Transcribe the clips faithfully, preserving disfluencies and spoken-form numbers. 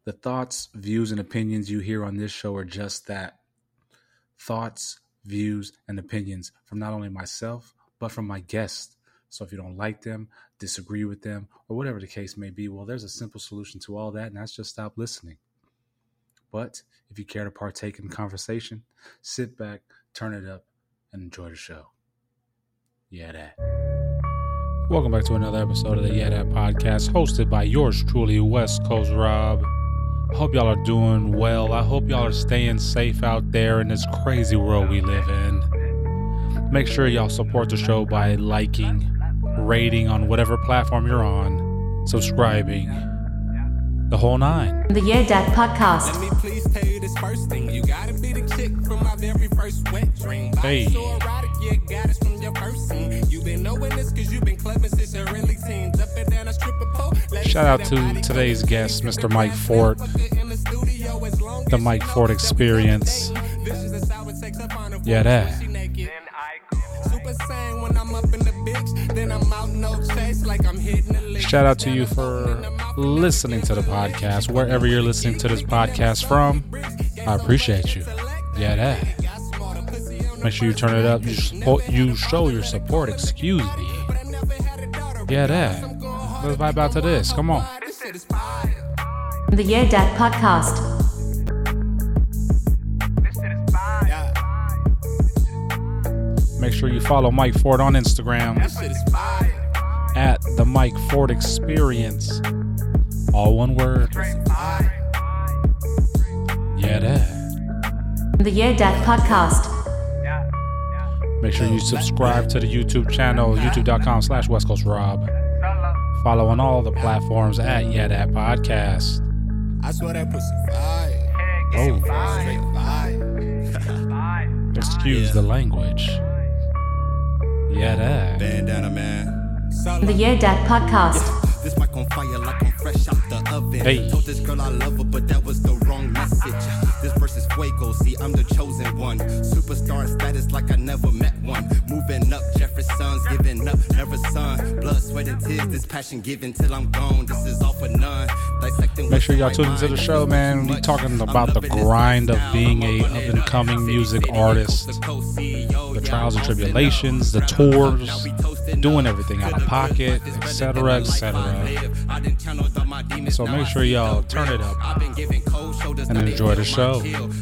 The thoughts, views, and opinions you hear on this show are just that. Thoughts, views, and opinions from not only myself, but from my guests. So if you don't like them, disagree with them, or whatever the case may be, well, there's a simple solution to all that, and that's just stop listening. But if you care to partake in the conversation, sit back, turn it up, and enjoy the show. Yeah, that. Welcome back to another episode of the Yeah That podcast, hosted by yours truly, West Coast Rob. I hope y'all are doing well. I hope y'all are staying safe out there in this crazy world we live in. Make sure y'all support the show by liking, rating on whatever platform you're on, subscribing, the whole nine. The Yeah Dad podcast. Let me please tell you this first thing. You gotta be the chick from my very first wet dream. Hey. So erotic, yeah, got it from your first scene. You been knowing this cause you been clever since your early teens. Up and down a stripper pole. Shout out to today's guest, Mister Mike Fort, the Mike Fort Experience. Yeah, that. Shout out to you for listening to the podcast, wherever you're listening to this podcast from. I appreciate you. Yeah, that. Make sure you turn it up. You, support, you show your support. Excuse me. Yeah, that. Let's vibe out to this. Come on. The Yeah Dad podcast. Make sure you follow Mike Fort on Instagram at the Mike Fort Experience. All one word. Yeah, that. The Yeah Dad podcast. Make sure you subscribe to the YouTube channel, youtube.com slash West Coast Rob. Follow on all the platforms at Yeah That Podcast. I swear that pussy fire. Oh. Straight fire. Excuse the language. Yeah, that. Bandana, man. The Yeah Dad podcast. This mic on fire like I'm fresh out the oven. Hey. Told this girl I love her, but that was the wrong message. This verse is fuego, see I'm the chosen one. Superstar status like I never met one. Moving up, Jefferson's giving up, never son. Blood, sweat, and tears, this passion given till I'm gone. This is all for none. Dissecting. Make sure y'all tune into the show, man. We're talking about the grind of being a up-and-coming music artist. The trials and tribulations, the tours, doing everything out of pocket, et cetera, et cetera. So make sure y'all turn it up and enjoy the show.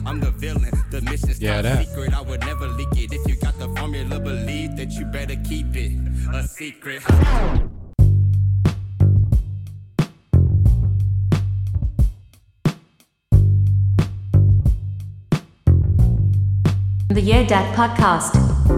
Yeah, that. I would never leak it. If you got the formula, believe that you better keep it a secret. The Yeah Dad podcast.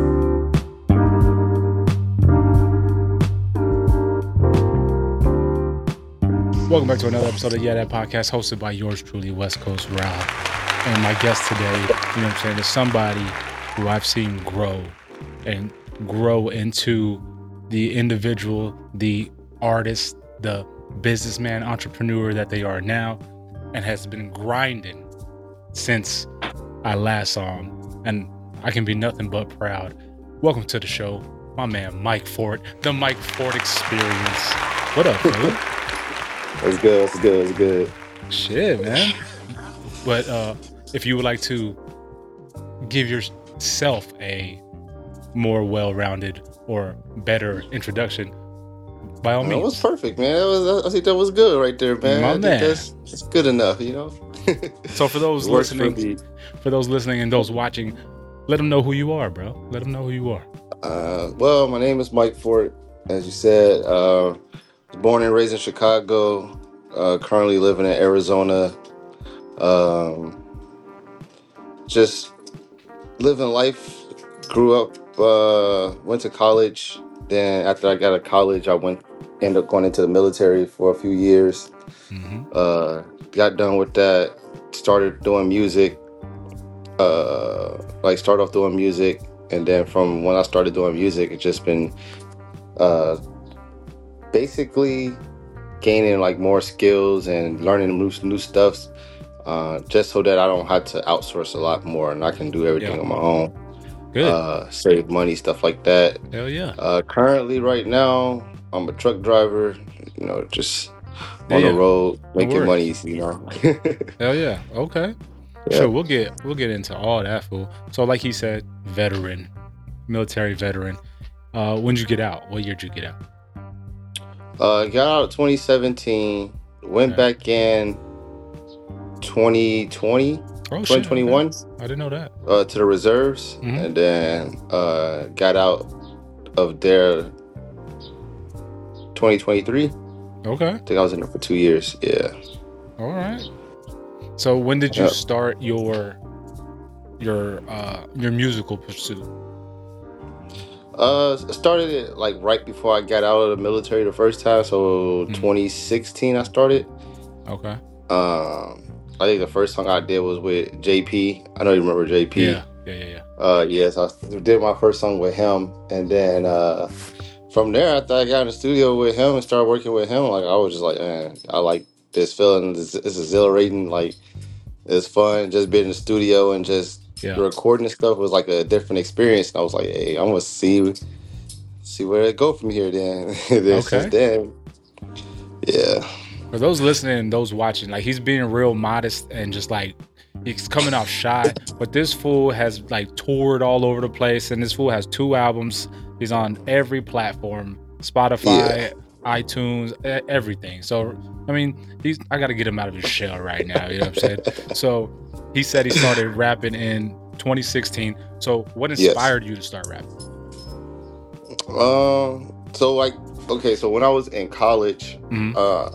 Welcome back to another episode of Yeah That Podcast, hosted by yours truly, West Coast Rob. And my guest today, you know what I'm saying, is somebody who I've seen grow and grow into the individual, the artist, the businessman, entrepreneur that they are now, and has been grinding since I last saw him. And I can be nothing but proud. Welcome to the show, my man Mike Fort, the Mike Fort Experience. What up, dude? That's good. That's good. That's good. Shit, man. But uh, if you would like to give yourself a more well-rounded or better introduction, by all No, means. it was perfect, man. It was, I think that was good right there, man. My I think man. That's, that's good enough, you know. So for those It works listening, for me. for those listening and those watching, let them know who you are, bro. Let them know who you are. Uh, well, my name is Mike Fort, as you said. Uh, was born and raised in Chicago. Uh, currently living in Arizona. Um, just living life. Grew up. Uh, went to college. Then after I got out of college, I went ended up going into the military for a few years. Mm-hmm. Uh, got done with that. Started doing music. Uh, like started off doing music, and then from when I started doing music, it's just been uh, basically gaining like more skills and learning new new stuff, uh, just so that I don't have to outsource a lot more and I can do everything Yeah. on my own. Good. Uh, save money, stuff like that. Hell yeah. Uh, currently, right now, I'm a truck driver. You know, just Yeah, on the yeah. road No making worries. money, you know. Hell yeah. Okay. Yeah. Sure, we'll get we'll get into all that, fool. So, like he said, veteran, military veteran. Uh, when did you get out? What year did you get out? Uh, got out twenty seventeen. Went Okay. back in twenty twenty, Oh shit. Okay. twenty twenty-one I didn't know that. uh, to the reserves, Mhm. and then uh, got out of there twenty twenty-three. Okay. I think I was in there for two years. Yeah. All right. So, when did you Yep. start your your uh your musical pursuit? Uh, started it like right before I got out of the military the first time. So Mhm. twenty sixteen, I started. Okay. Um, I think the first song I did was with J P. I know you remember J P. Yeah. Yeah. Yeah. Yeah. Uh, yes, I did my first song with him, and then uh, from there, after I got in the studio with him and started working with him, like I was just like, man, I like this feeling. It's, it's exhilarating. Like it's fun just being in the studio and just Yeah. recording and stuff was like a different experience. And I was like, hey, I'm gonna see see where it go from here. Then, then Okay. since then, yeah. For those listening and those watching, like he's being real modest and just like he's coming off shy, but this fool has like toured all over the place, and this fool has two albums. He's on every platform, Spotify, iTunes, e- everything. So I mean, he's I got to get him out of his shell right now. You know what I'm saying? So he said he started rapping in twenty sixteen. So what Yes. inspired you to start rapping? Um. So like, okay. So when I was in college, Mhm. uh,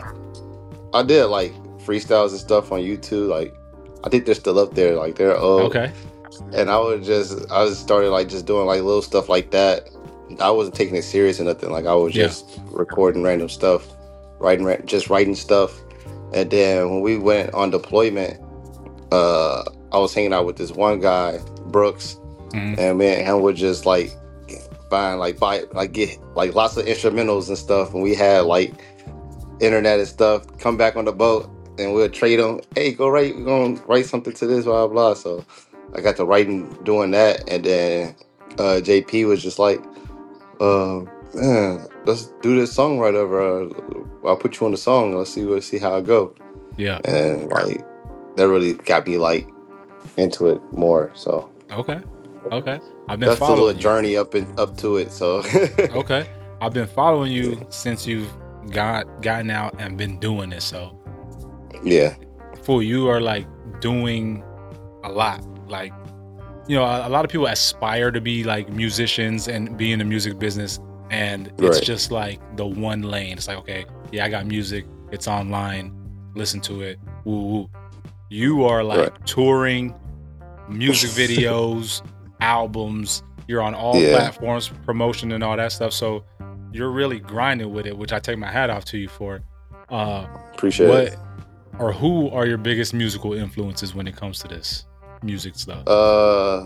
I did like freestyles and stuff on YouTube. Like, I think they're still up there. Like they're old. Okay. And I would just, I just started like just doing like little stuff like that. I wasn't taking it serious or nothing. Like I was Yeah. just recording random stuff, writing, ra- just writing stuff. And then when we went on deployment, uh, I was hanging out with this one guy, Brooks, Mhm. and me and him would just like find like buy like get like lots of instrumentals and stuff. And we had like internet and stuff. Come back on the boat and we'll trade them. Hey, go write. We're gonna write something to this, blah blah. So I got to writing doing that, and then uh, J P was just like, uh, "Man, let's do this song right over. Uh, I'll put you on the song. Let's see, let's see how it go." Yeah. And like that really got me like into it more. So Okay. Okay. I've been that's a following little you. journey up and up to it. So Okay. I've been following you since you've got gotten out and been doing this. So, yeah, fool, you are like doing a lot. Like, you know, a, a lot of people aspire to be like musicians and be in the music business, and it's Right. just like the one lane. It's like, okay, yeah, I got music. It's online. Listen to it. Woo woo. You are like Right. touring, music videos, albums. You're on all Yeah. platforms, promotion and all that stuff. So you're really grinding with it, which I take my hat off to you for. Uh, appreciate what it. or who are your biggest musical influences when it comes to this music stuff? Uh,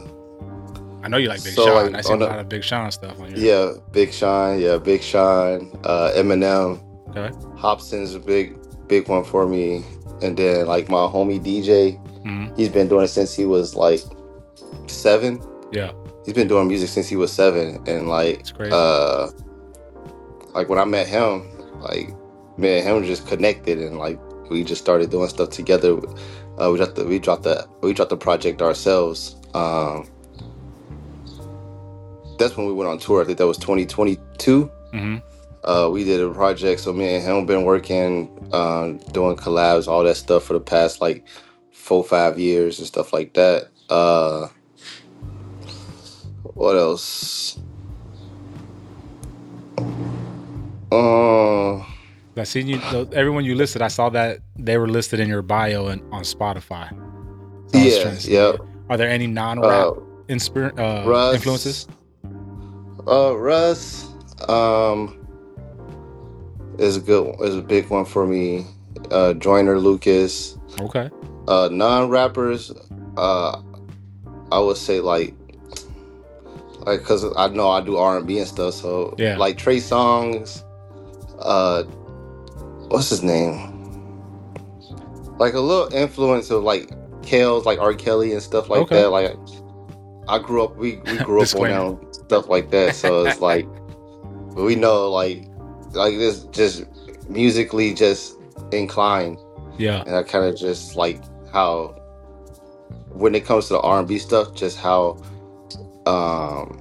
I know you like Big so, Sean. like, I see a on the- lot of Big Sean stuff on your. yeah, Big Sean. Yeah, Big Sean. Uh, Eminem. Okay. Hobson's a big, big one for me. And then like my homie D J, Mhm. he's been doing it since he was like seven. Yeah. He's been doing music since he was seven, and like, It's crazy. uh, like when I met him, like me and him just connected, and like we just started doing stuff together. Uh, we dropped the we dropped the we dropped the project ourselves. Um, that's when we went on tour. I think that was twenty twenty-two. hmm Uh, we did a project, so me and him been working, um, doing collabs, all that stuff for the past like four, five years and stuff like that. Uh, what else? Uh, I seen you. the- Everyone you listed, I saw that they were listed in your bio and on Spotify. So I was yeah, trying to see. yeah. Are there any non-rap Uh, inspir- uh, Russ, influences? Uh, Russ, um, is a good, is a big one for me. Uh, Joyner Lucas. Okay. Uh, non-rappers, uh, I would say like, like, cause I know I do R and B and stuff, so Yeah. like Trey Songz, uh, what's his name? Like a little influence of like Kales, like R. Kelly and stuff like Okay. that. Like I grew up, we we grew up on Disclaimer. them, stuff like that. So it's like we know like like this just musically just inclined, Yeah. and I kind of just like how when it comes to the R and B stuff, just how um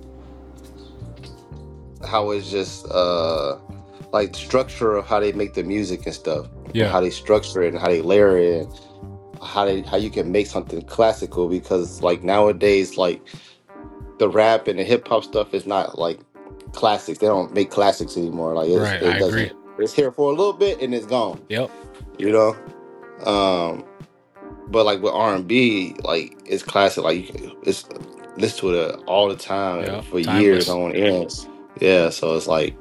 how it's just uh like structure of how they make the music and stuff, and Yeah. how they structure it and how they layer it, and how they how you can make something classical. Because like nowadays, like the rap and the hip hop stuff is not like classics. They don't make classics anymore. Like it's, Right. it I doesn't. agree. It's here for a little bit and it's gone. Yep. You know. Um, but like with R and B, like it's classic. Like you can, it's listen to it all the time Yep. for Timeless. years on end. Yeah, so it's like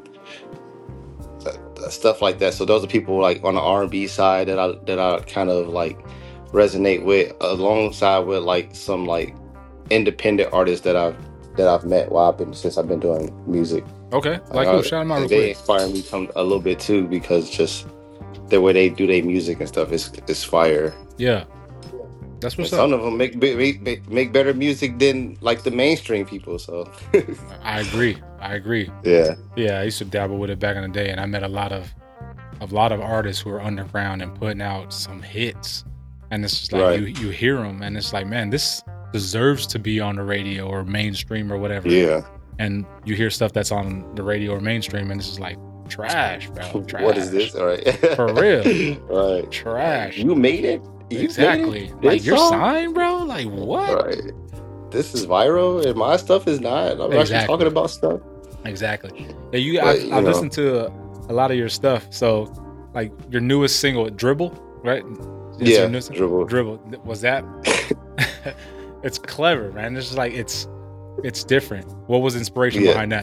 stuff like that. So those are people like on the R and B side that I that I kind of like resonate with, alongside with like some like independent artists that I've that I've met while I've been since I've been doing music. Okay. Like Like, who? I- Shout them out real they quick. inspire me some a little bit too, because just the way they do their music and stuff is is fire. Yeah. That's And what's some up. of them make, be- make make better music than like the mainstream people. So I agree. I agree. yeah, Yeah, I used to dabble with it back in the day, and I met a lot of a lot of artists who are underground and putting out some hits. And it's just like Right. you you hear them, and it's like, man, this deserves to be on the radio or mainstream or whatever. yeah. And you hear stuff that's on the radio or mainstream, and it's just like trash, bro. Trash. What is this? All right, For real. right? Trash. You made it. You made Exactly. it? Like This you're song? signed, bro. Like what? Right. This is viral, and my stuff is not. I'm actually Exactly. talking about stuff. Exactly. Yeah, you. But, I, you I know. listened to a, a lot of your stuff. So, like your newest single, "Dribble," right? That's Yeah, your newest- Dribble. Dribble. Was that? It's clever, man. It's just like it's it's different. What was inspiration Yeah. behind that?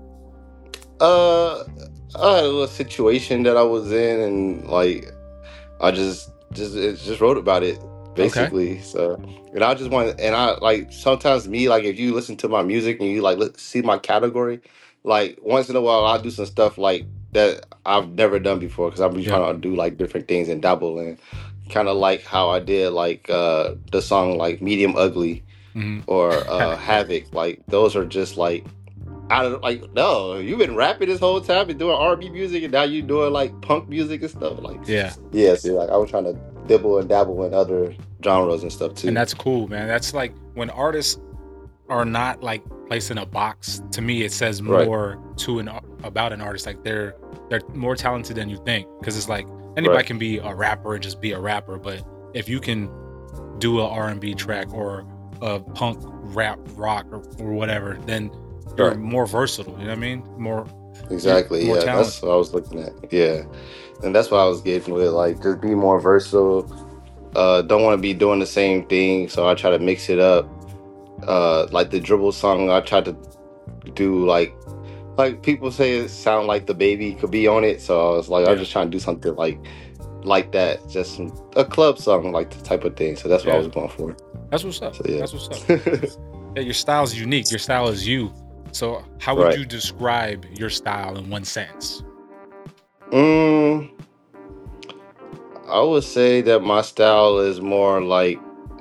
Uh, I had a little situation that I was in, and like, I just just it just wrote about it basically. So, and I just want, and I like sometimes me like if you listen to my music and you like look, see my category, like once in a while I do some stuff like that I've never done before, because I'm Yeah. trying to do like different things and dabble in, kind of like how I did like uh the song like Medium Ugly Mhm. or uh Havoc. Like those are just like out of like, no, you've been rapping this whole time and doing R and B music, and now you doing like punk music and stuff. Like Yeah, yeah, see, like I was trying to dibble and dabble in other genres and stuff too. and that's cool, man. That's like when artists are not like placed in a box. To me, it says Right. more to an about an artist. Like they're they're more talented than you think, because it's like anybody Right. can be a rapper and just be a rapper, but if you can do a R and B track or a punk rap rock or, or whatever, then you're Right. more versatile. You know what I mean? More Exactly. more Yeah, talent. that's what I was looking at. Yeah, and that's what I was getting with. Like, just be more versatile. Uh, don't want to be doing the same thing, so I try to mix it up. Uh, like the Dribble song, I tried to do like, like people say it sound like the baby could be on it. So I was like, I Yeah. was just trying to do something like, like that, just some, a club song, like the type of thing. So that's what Yeah. I was going for. That's what's up. So yeah. That's what's up. Yeah, your style is unique. Your style is you. So how would Right. you describe your style in one sentence? Mm, I would say that my style is more like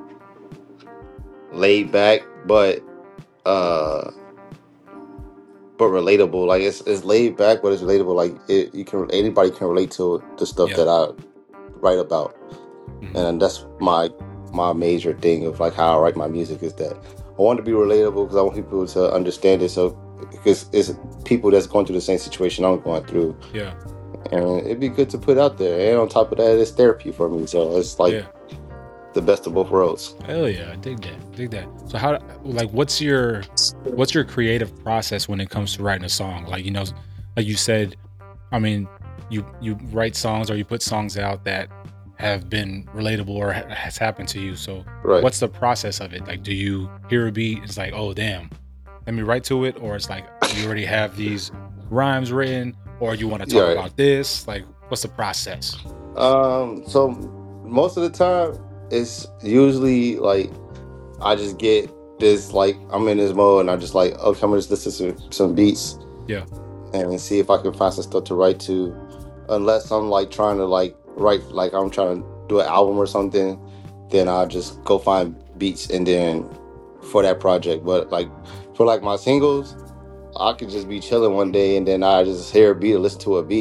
laid back, but uh, but relatable. Like it's it's laid back, but it's relatable. Like it, you can anybody can relate to the stuff Yeah. that I write about, Mhm. and that's my my major thing of like how I write my music is that I want to be relatable because I want people to understand it. So because it's people that's going through the same situation I'm going through. Yeah. And it'd be good to put out there. And on top of that, it's therapy for me. So it's like Yeah. the best of both worlds. Hell yeah, I dig that. Dig that. So how like what's your what's your creative process when it comes to writing a song? Like, you know, like you said, I mean, you you write songs or you put songs out that have been relatable or ha- has happened to you. So Right. what's the process of it? Like, do you hear a beat, it's like, oh damn, let me write to it, or it's like you already have these rhymes written, or you want to talk Yeah, right. about this? Like, what's the process? Um, so most of the time, it's usually like I just get this, like I'm in this mode and I just like, okay, I'm gonna just listen to some, some beats. Yeah. And see if I can find some stuff to write to. Unless I'm like trying to like write, like I'm trying to do an album or something, then I'll just go find beats and then for that project. But like for like my singles, I could just be chilling one day and then I just hear a beat or listen to a beat.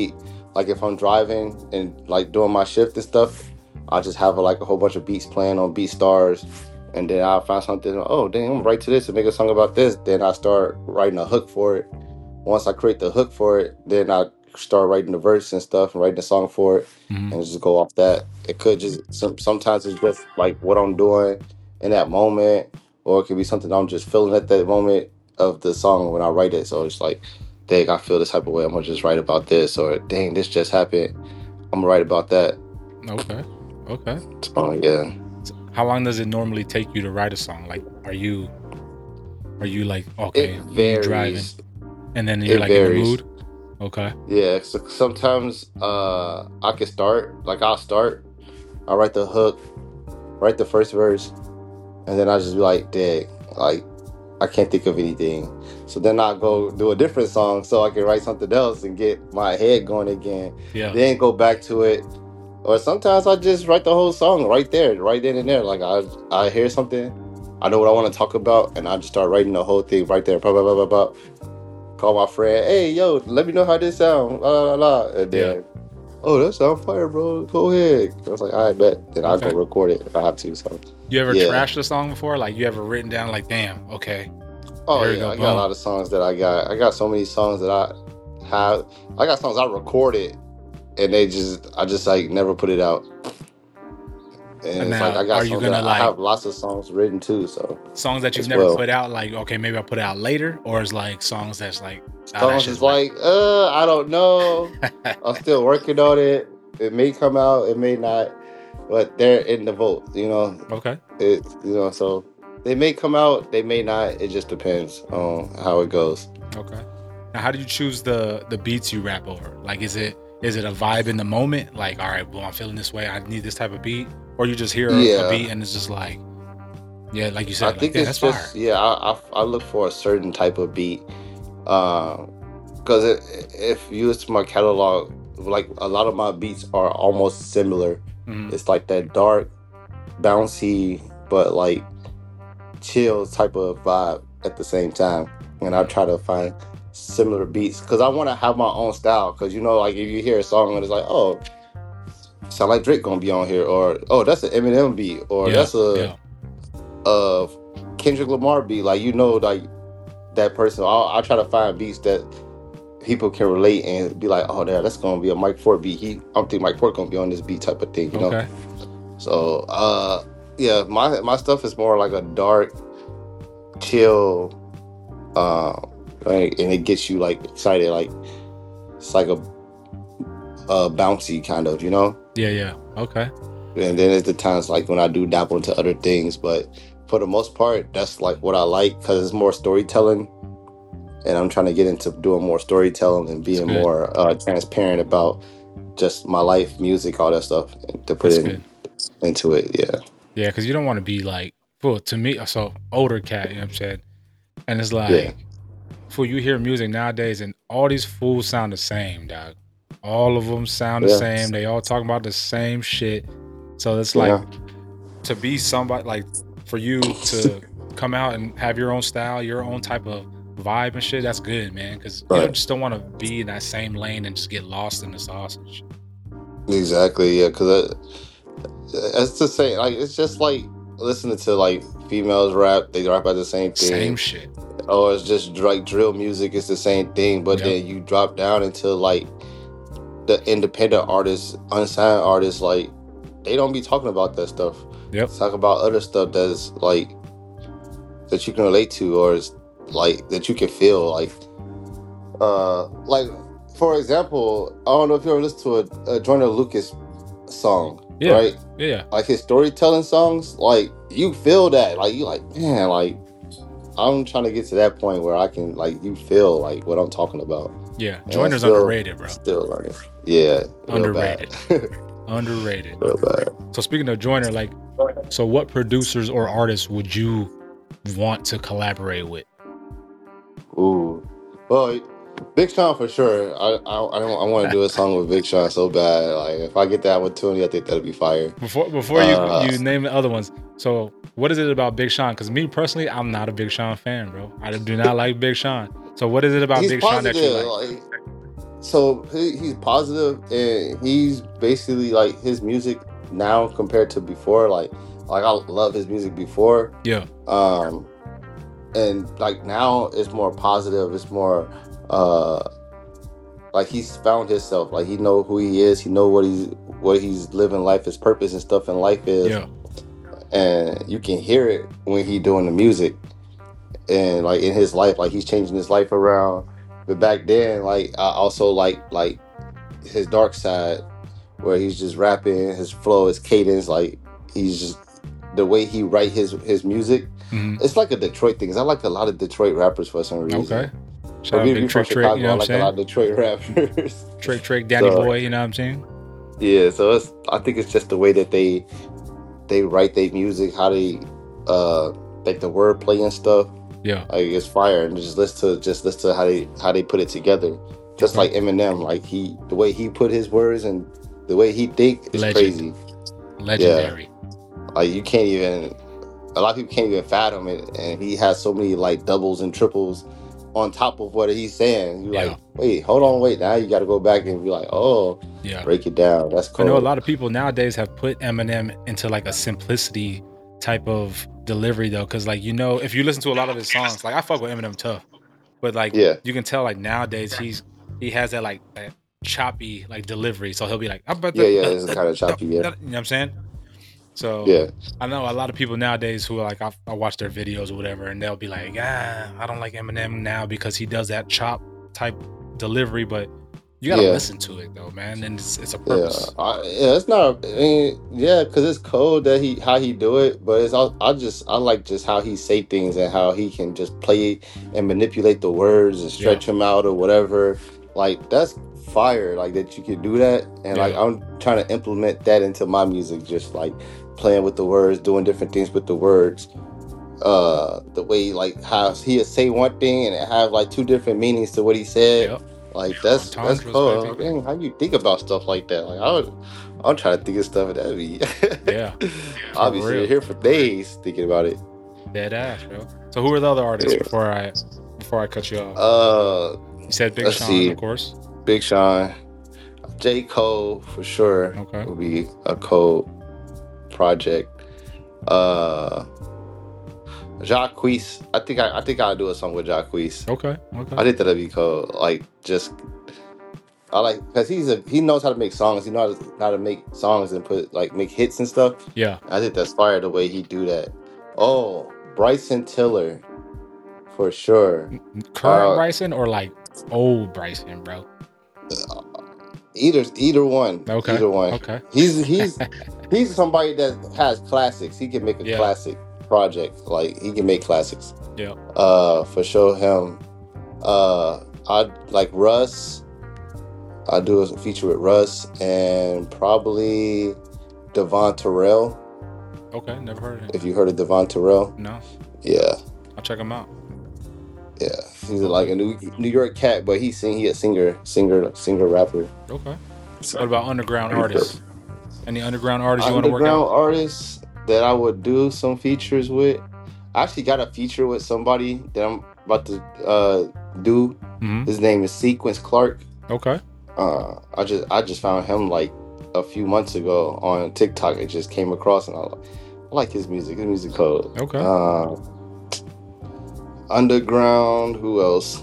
like if I'm driving and like doing my shift and stuff, I just have like a whole bunch of beats playing on BeatStars, and then I find something. Oh, dang, I'm gonna write to this and make a song about this. Then I start writing a hook for it. Once I create the hook for it, then I start writing the verse and stuff and writing the song for it, Mhm. and just go off that. It could just some, sometimes it's just like what I'm doing in that moment, or it could be something I'm just feeling at that moment of the song when I write it. So it's like, dang, I feel this type of way. I'm gonna just write about this, or dang, this just happened. I'm gonna write about that. Okay. Okay. So yeah, So how long does it normally take you to write a song? Like, are you are you like okay, it you driving, varies. and then you're It like in the varies. mood? Okay. Yeah, so sometimes uh, I can start. Like I'll start. I write the hook, write the first verse, and then I just be like, dang, like I can't think of anything. So then I go do a different song so I can write something else and get my head going again. Yeah. Then go back to it. Or sometimes I just write the whole song right there, right then and there. Like I I hear something, I know what I want to talk about, and I just start writing the whole thing right there. Blah, blah, blah, blah, blah. Call my friend, hey yo, let me know how this sound. La la la. And Yeah. then, oh, that sound fire, bro. Go ahead. I was like, I bet. Then I'll go Okay. record it if I have to. So You ever yeah. trashed a song before? Like you ever written down like, damn, okay, Oh there you yeah, go, I got a lot boom. of songs that I got. I got so many songs that I have. I got songs I recorded, and they just I just like never put it out. And And it's like now, I got are you songs that gonna I, I like have lots of songs written too. So songs that you've as never well, put out? Like, okay, maybe I'll put it out later, or is like songs that's like, oh, that songs shit's is like, like uh I don't know. I'm still working on it. It may come out, it may not, but they're in the vote. You know, okay, it you know so they may come out, they may not. It just depends on how it goes. okay. Now, how do you choose the the beats you rap over? Like, is it is it a vibe in the moment? Like, all right, well, I'm feeling this way. I need this type of beat, or you just hear a, a Yeah. beat and it's just like, yeah, like you I said, like, think yeah, it's that's just fire. yeah. I, I I look for a certain type of beat, because it if you listen to my catalog, like a lot of my beats are almost similar. Mhm. It's like that dark, bouncy, but like chill type of vibe at the same time. And I try to find similar beats because I want to have my own style. Because you know, like if you hear a song and it's like, oh, sound like Drake gonna be on here, or oh, that's an Eminem beat, or Yeah, that's a yeah, uh Kendrick Lamar beat, like you know, like that person. I'll, I'll try to find beats that people can relate and be like, oh, there, that's gonna be a Mike Ford beat. He, I don't think Mike Ford gonna be on this beat type of thing, you know. okay, So, uh, yeah, my my stuff is more like a dark, chill, uh, like, and it gets you like excited, like it's like a, a bouncy kind of, you know. yeah, yeah, okay, And then there's the times like when I do dabble into other things, but for the most part, that's like what I like because it's more storytelling, and I'm trying to get into doing more storytelling and that's being good. more uh, transparent about just my life, music, all that stuff, and to put That's in good. into it. Yeah, Yeah, because you don't want to be like, well, to me, so older cat, you know what I'm saying? And it's yeah, like, fool, you hear music nowadays, and all these fools sound the same, dog. All of them sound the yeah, same. They all talking about the same shit. So it's yeah. like to be somebody, like for you to come out and have your own style, your own type of vibe and shit. That's good, man. Because you don't, Right. just don't want to be in that same lane and just get lost in the sauce and shit. Exactly. Yeah, because it's the same. Like it's just like listening to like females rap. They rap about the same thing. Same shit. Or it's just like drill music. It's the same thing. But Yep. then you drop down into like the independent artists, unsigned artists. Like they don't be talking about that stuff. Yep. Talk about other stuff that's like that you can relate to, or is like that you can feel. Like, uh, like for example, I don't know if you ever listened to a, a Joyner Lucas song, Yeah. right? Yeah. Like his storytelling songs, like you feel that, like you like, man, like I'm trying to get to that point where I can like you feel like what I'm talking about. Yeah. And Joiner's still- underrated, bro. Still learning. Yeah, real Underrated. bad. Underrated. Real bad. So speaking of Joyner, like, so what producers or artists would you want to collaborate with? Ooh, well, Big Sean for sure. I I I, don't, I want to do a song with Big Sean so bad. Like if I get that opportunity, I think that'd be fire. Before before you Uh, you name the other ones. So what is it about Big Sean? Because me personally, I'm not a Big Sean fan, bro. I do not like Big Sean. So what is it about He's Big Sean that you positive. like? Like so he, he's positive, and he's basically like his music now compared to before. Like, like I love his music before. Yeah. Um, and like now it's more positive. It's more uh, like he's found himself. Like he know who he is. He know what he's what he's living life, his purpose and stuff in life is. Yeah. And you can hear it when he doing the music, and like in his life, like he's changing his life around. But back then, like I also like like his dark side, where he's just rapping, his flow, his cadence, like he's just the way he write his his music. Mm-hmm. It's like a Detroit thing. 'Cause I like a lot of Detroit rappers for some reason. Okay. Shout Or out if Big you're from Trick Trick, Chicago, you know I what like I'm a lot saying? of Detroit rappers. Trick Trick, Danny So, Boy, you know what I'm saying? Yeah, so it's I think it's just the way that they they write their music, how they uh like the wordplay and stuff. Yeah. Like it's fire, and just listen to just listen to how they how they put it together. Just Okay. like Eminem, like he the way he put his words and the way he think is Legend. crazy. Legendary. Like you can't even a lot of people can't even fathom it, and he has so many like doubles and triples on top of what he's saying. You Yeah. like, wait, hold on, wait. Now you got to go back and be like, oh, Yeah. break it down. That's I cool. know a lot of people nowadays have put Eminem into like a simplicity type of delivery though, because like you know, if you listen to a lot of his songs, like I fuck with Eminem tough, but like Yeah. you can tell like nowadays he's he has that like that choppy like delivery, so he'll be like, I'm about to, Yeah, yeah, it's kind of choppy. you know Yeah, what I'm saying? So yeah, I know a lot of people nowadays who are like I, I watch their videos or whatever, and they'll be like, ah, I don't like Eminem now because he does that chop type delivery, but you gotta Yeah. listen to it though, man, and it's, it's a yeah. purpose. I, yeah, it's not. I mean, yeah, because it's cool that he how he do it, but it's all, I just I like just how he say things and how he can just play and manipulate the words and stretch them out or whatever. Like that's fire. Like that you can do that, and like Yeah. I'm trying to implement that into my music, just like playing with the words, doing different things with the words. Uh, the way like how he'll say one thing and it have like two different meanings to what he said. Yep. Like that's that's Entendres, cool. baby. Dang, how you think about stuff like that? Like I would, I'm trying to think of stuff that be. Yeah. I'll be For sitting real. here for days thinking about it. Dead ass, bro. So who are the other artists Yeah. before I before I cut you off? Uh, You said Big let's Sean, see. of course. Big Sean, J. Cole for sure. Okay. Will be a Cole project. Uh, Jacquees. I think I, I think I'll do a song with Jacquees. Okay. Okay. I think that'd be cool. Like just, I like because he's a he knows how to make songs. He knows how to make songs and put like make hits and stuff. Yeah. I think that's fire the way he do that. Oh, Bryson Tiller, for sure. Current Uh, Bryson or like old Bryson, bro? Either either one. Okay. Either one. Okay. He's he's he's somebody that has classics. He can make a Yeah. classic project. Like he can make classics. Yeah. Uh, for sure him. Uh, I like Russ. I do a feature with Russ and probably Devon Terrell. Okay. Never heard of him. If you heard of Devon Terrell, No. yeah, I'll check him out. yeah. He's like a New New York cat, but he sing he a singer, singer, singer rapper. Okay. So, What about underground Pretty artists? Any underground artists you want to work underground out? artists that I would do some features with. I actually got a feature with somebody that I'm about to uh, do. Mm-hmm. His name is Sequence Clark. Okay. Uh, I just I just found him like a few months ago on TikTok. It just came across, and I, I like his music. His music cool. Okay. Uh, underground. Who else?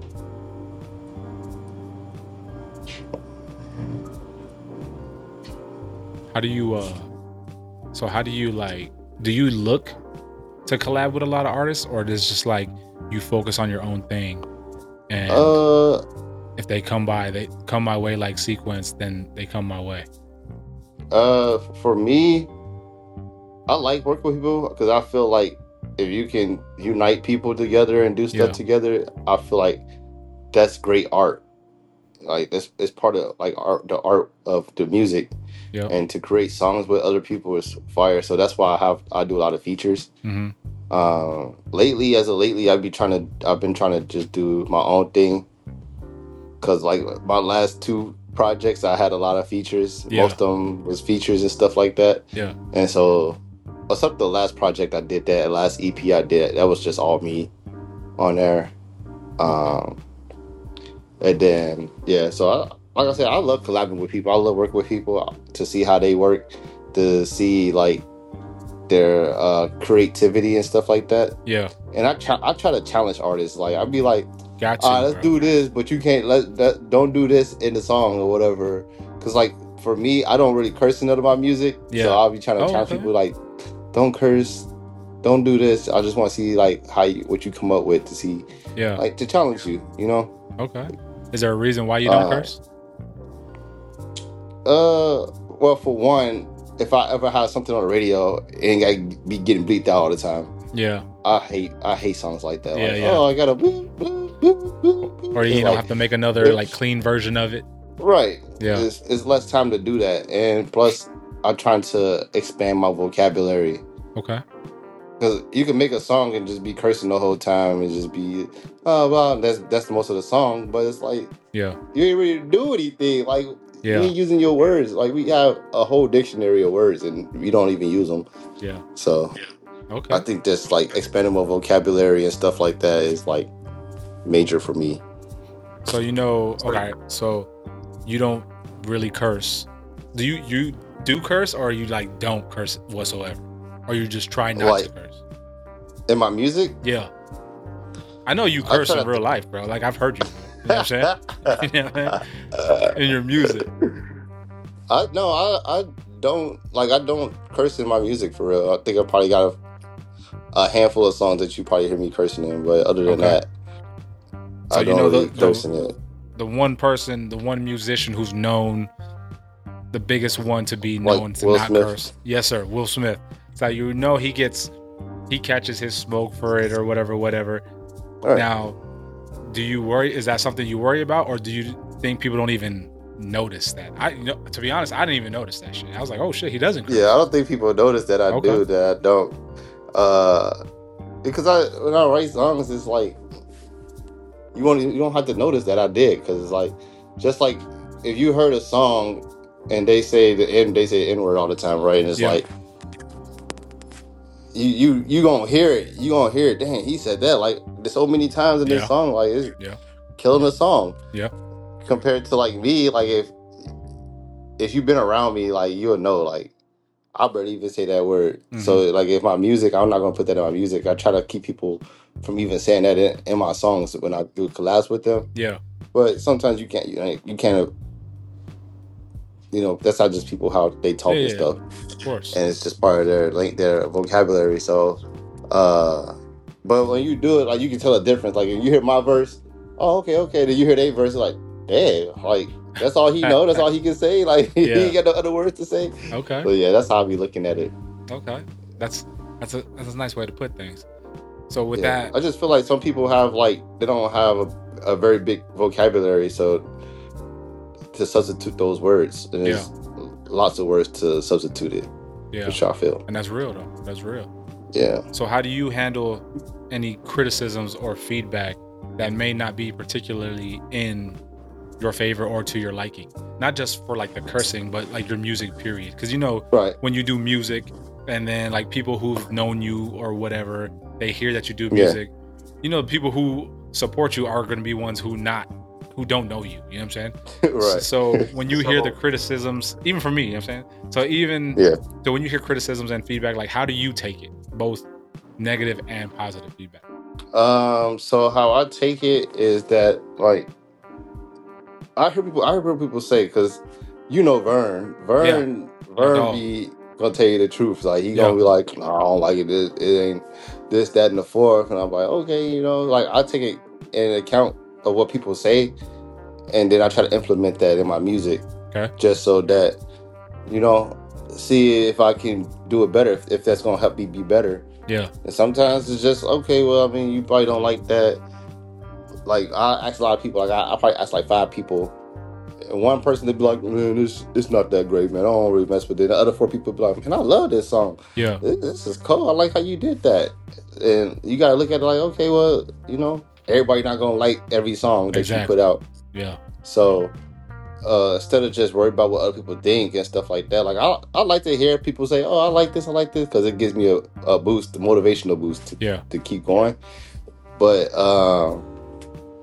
How do you uh so how do you like do you look to collab with a lot of artists, or is it just like you focus on your own thing, and Uh, if they come by they come my way like Sequence, then they come my way? uh, for me, I like working with people because I feel like if you can unite people together and do stuff Yeah. together, I feel like that's great art. Like it's it's part of like art, the art of the music, Yeah. and to create songs with other people is fire. So that's why I have I do a lot of features. Mm-hmm. Um, lately, as of lately, I've been trying to I've been trying to just do my own thing. Cause like my last two projects, I had a lot of features. Yeah. Most of them was features and stuff like that. Yeah. And so, except the last project I did, that last E P I did, that was just all me on there. Um, And then yeah, so I, like I said, I love collabing with people. I love working with people to see how they work, to see like their uh, creativity and stuff like that. Yeah. And I try, I try to challenge artists. Like I'd be like, Got all right, you, let's bro. do this, but you can't let that. Don't do this in the song or whatever. Because like for me, I don't really curse in none of my music. Yeah. So I'll be trying to Oh, challenge okay. people like, don't curse, don't do this. I just want to see like how you, what you come up with to see, Yeah. like to challenge you. You know. Okay. Is there a reason why you don't Uh, curse? Uh, well, for one, if I ever have something on the radio, it ain't gotta be getting bleeped out all the time. Yeah. I hate I hate songs like that. Yeah, like, yeah. oh, I gotta boop, boop, boop, boop, boop. Or you It's don't like, have to make another it's- like clean version of it. right. Yeah. It's, it's less time to do that, and plus, I'm trying to expand my vocabulary. Okay. Because you can make a song and just be cursing the whole time and just be, oh well, that's that's most of the song. But it's like Yeah. you ain't really do anything. Like Yeah. you ain't using your words. Like we have a whole dictionary of words and we don't even use them. Yeah. So Okay. I think just like expanding my vocabulary and stuff like that is like major for me. So you know, okay. So you don't really curse. Do you you do curse, or you like don't curse whatsoever, or you just try not Like- to curse? In my music, Yeah. I know you I curse try in to- real life, bro. Like I've heard you. You know what I'm saying? You know what I'm saying? In your music. I no, I I don't like I don't curse in my music for real. I think I probably got a, a handful of songs that you probably hear me cursing in, but other than Okay. that, So I you don't know the- really the- curse in it. The one person, the one musician who's known, the biggest one to be Like known to Will not Smith? curse. Yes, sir. Will Smith. So you know he gets, he catches his smoke for it or whatever, whatever. All right. Now, do you worry? Is that something you worry about, or do you think people don't even notice that? I, you know, to be honest, I didn't even notice that shit. I was like, oh shit, he doesn't curse. Yeah, I don't think people notice that I Okay. do that. I don't. Uh, because I when I write songs, it's like you won't you don't have to notice that I did, because it's like just like if you heard a song and they say the N they say N word all the time, right? And it's Yeah. like you you you gonna hear it, you gonna hear it. Dang, he said that like so many times in this Yeah. song, like it's Yeah. killing the song. Yeah. Compared to like me, like if if you've been around me, like you'll know, like I barely even say that word. Mhm. So like if my music, I'm not gonna put that in my music. I try to keep people from even saying that in, in my songs when I do collabs with them. Yeah. But sometimes you can't, you, know, you can't, you know, that's not just people how they talk Yeah, and yeah. stuff, Of course. and it's just part of their like their vocabulary. So, uh, but when you do it, like you can tell a difference. Like if you hear my verse, oh okay, okay, then you hear their verse, like damn, like that's all he know, that's all he can say. Like Yeah. he ain't got no other words to say. Okay. So yeah, that's how I be looking at it. Okay. That's that's a that's a nice way to put things. So with Yeah. that, I just feel like some people have like they don't have a, a very big vocabulary, so to substitute those words, and there's lots of words to substitute it. yeah, Which I feel, and that's real though. That's real. yeah. So how do you handle any criticisms or feedback that may not be particularly in your favor or to your liking? Not just for like the cursing, but like your music period. Because you know, Right. when you do music and then like people who've known you or whatever, they hear that you do Yeah. music, you know, people who support you are going to be ones who not who don't know you, you know what I'm saying? Right. So when you hear the criticisms, even for me, you know what I'm saying? So even Yeah. so when you hear criticisms and feedback, like how do you take it? Both negative and positive feedback. Um. So how I take it is that like I hear people. I hear people say, because you know Vern. Vern. dog. Vern be gonna tell you the truth. Like he Yeah. gonna be like, no, I don't like it. It, it ain't this, that, and the fourth. And I'm like, okay, you know, like I take it in account of what people say, and then I try to implement that in my music. Okay. Just so that you know, see if I can do it better. If, if that's gonna help me be better. Yeah. And sometimes it's just okay. Well, I mean, you probably don't like that. Like I ask a lot of people. Like I, I probably ask like five people, and one person to be like, "Man, this it's not that great, man. I don't really mess with it." The other four people be like, "Man, I love this song. Yeah. This, this is cool. I like how you did that." And you gotta look at it like, okay, well, you know, everybody not gonna like every song that Exactly. you put out. Yeah. So uh, instead of just worried about what other people think and stuff like that, like I I like to hear people say, "Oh, I like this, I like this," because it gives me a, a boost, a motivational boost to, Yeah. to keep going. But um,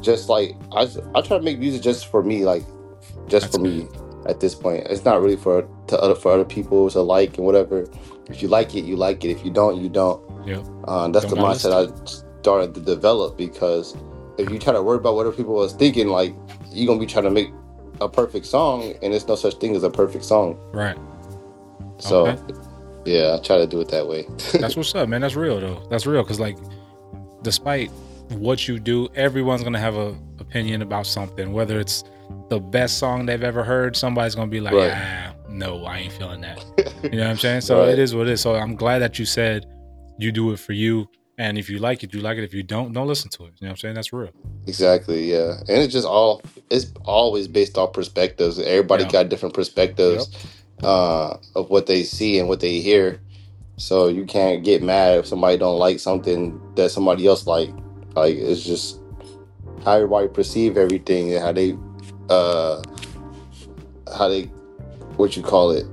just like I, I try to make music just for me, like just That's for good. me. At this point, it's not really for to other for other people to like and whatever. If you like it, you like it. If you don't, you don't. Yeah. Uh, that's Don't the gotta mindset listen I started to develop, because if you try to worry about what other people was thinking, like you're gonna be trying to make a perfect song, and there's no such thing as a perfect song. Right. So Okay. yeah, I try to do it that way. That's what's up, man. That's real though. That's real, because like, despite what you do, everyone's gonna have a opinion about something. Whether it's the best song they've ever heard, somebody's gonna be like, Right. ah, no, I ain't feeling that. You know what I'm saying? So Right. it is what it is. So I'm glad that you said you do it for you, and if you like it, you like it. If you don't, don't listen to it. You know what I'm saying? That's real. Exactly, yeah. And it's just all it's always based off perspectives. Everybody Yeah. got different perspectives uh of what they see and what they hear. So you can't get mad if somebody don't like something that somebody else like. Like it's just how everybody perceive everything and how they uh how they what you call it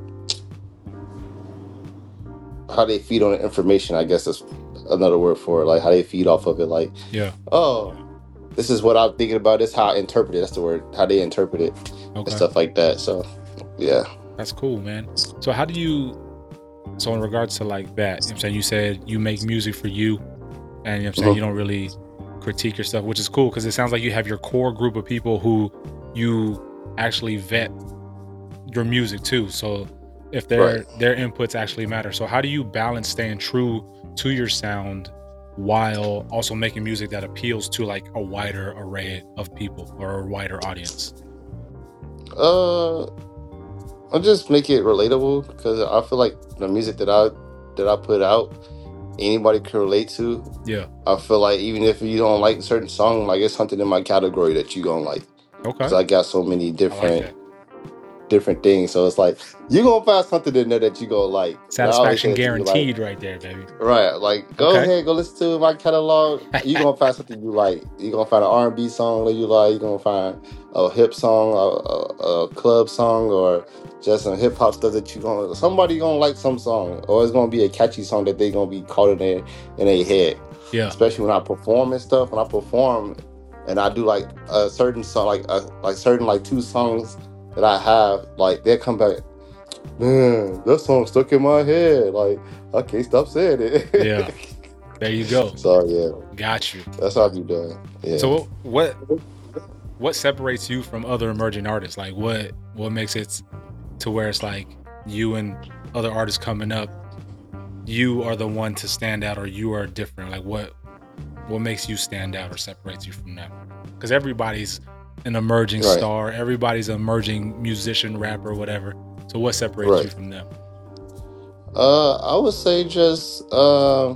how they feed on the information, I guess that's another word for it. Like how they feed off of it. Like, Yeah. oh, this is what I'm thinking about. This is how I interpret it. That's the word. How they interpret it and Okay. stuff like that. So, yeah. That's cool, man. So how do you, so in regards to like that, you know what I'm saying, you said you make music for you, and you know what I'm saying, Mhm. you don't really critique your stuff, which is cool, because it sounds like you have your core group of people who you actually vet your music too. So if their Right. their inputs actually matter. So how do you balance staying true to your sound while also making music that appeals to like a wider array of people or a wider audience? Uh, I'll just make it relatable, because I feel like the music that I that I put out, anybody can relate to. Yeah. I feel like even if you don't like a certain song, like it's something in my category that you gonna like. Okay. Because I got so many I like different that. different things. So it's like you gonna find something in there that you gonna like. And I always Satisfaction say to people, like, guaranteed right there, baby. right, like go Okay. ahead, go listen to my catalog. You gonna find something you like. You gonna find an R and B song that you like. You gonna find a hip song, a, a, a club song, or just some hip hop stuff that you gonna. Somebody gonna like some song, or it's gonna be a catchy song that they gonna be caught in their in their head. Yeah. Especially when I perform and stuff. When I perform, and I do like a certain song, like a, like certain like two songs that I have, like they come back. Man, that song stuck in my head. Like I can't stop saying it. Yeah. There you go. So yeah, Got you. that's how I be doing. Yeah. So what what separates you from other emerging artists? Like what what makes it to where it's like you and other artists coming up, you are the one to stand out, or you are different? Like what what makes you stand out or separates you from them? Because everybody's an emerging Right. star, everybody's an emerging musician, rapper, whatever. So what separates you Right. from them? Uh, I would say just uh,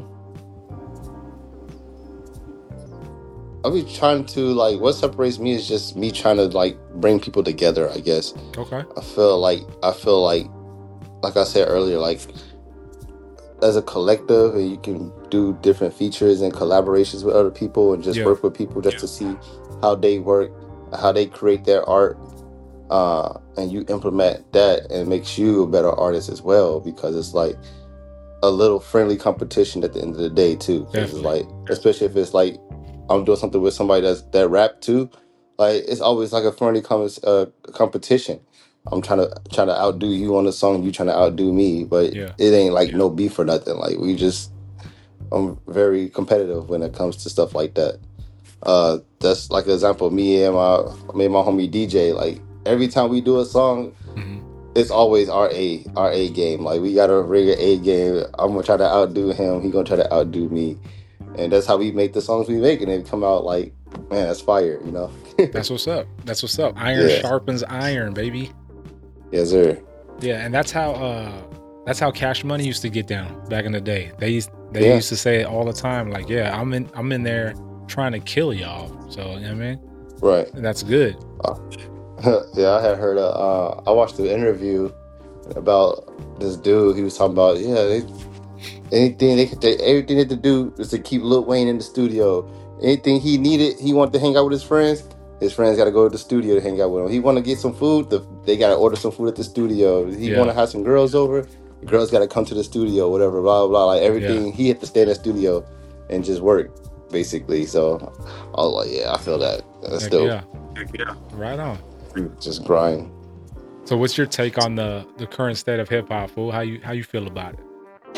I'll be trying to like what separates me is just me trying to like bring people together. I guess Okay. I feel like I feel like like I said earlier, like as a collective, and you can do different features and collaborations with other people, and just Yeah. work with people just to see how they work, how they create their art. Uh, and you implement that, and it makes you a better artist as well, because it's like a little friendly competition at the end of the day too. 'Cause it's Definitely. like, especially if it's like I'm doing something with somebody that's that rap too, like it's always like a friendly com- uh, competition. I'm trying to trying to outdo you on the song, you trying to outdo me, but Yeah. it ain't like no beef or nothing. Like we just, I'm very competitive when it comes to stuff like that. Uh, that's like an example. Me and my me and my homie D J. Like every time we do a song, Mhm. it's always our A our A game. Like we gotta bring an A game. I'm gonna try to outdo him. He gonna try to outdo me, and that's how we make the songs we make, and they come out like, man, that's fire. You know. That's what's up. That's what's up. Iron Yeah. sharpens iron, baby. Yes, sir. Yeah, and that's how uh that's how Cash Money used to get down back in the day. They used they Yeah. used to say it all the time, like, yeah, I'm in I'm in there trying to kill y'all. So you know what I mean? Right. And that's good. Yeah, I had heard. A, uh, I watched the interview about this dude. He was talking about, yeah, they, anything they could, they, everything they had to do was to keep Lil Wayne in the studio. Anything he needed, he wanted to hang out with his friends. His friends got to go to the studio to hang out with him. He want to get some food, the, they got to order some food at the studio. He Yeah. want to have some girls over, the girls got to come to the studio, whatever, blah blah blah. Like everything, Yeah. he had to stay in the studio and just work. basically. So I was like, yeah, I feel that. That's Heck dope. yeah. Right on. Just grind. So what's your take on the the current state of hip hop, fool? How you how you feel about it?